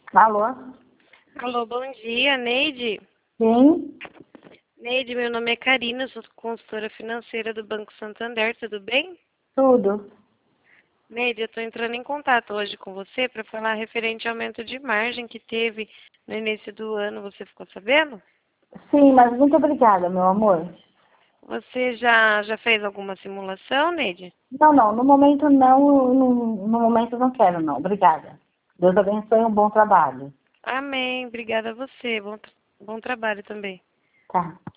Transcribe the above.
Alô? Alô, bom dia, Neide. Sim? Neide, meu nome é Karina, sou consultora financeira do Banco Santander, tudo bem? Tudo. Neide, eu estou entrando em contato hoje com você para falar referente ao aumento de margem que teve no início do ano, você ficou sabendo? Sim, mas muito obrigada, meu amor. Você já fez alguma simulação, Neide? Não, no momento não, no momento não quero não, obrigada. Deus abençoe, um bom trabalho. Amém, obrigada a você, bom trabalho também. Tá.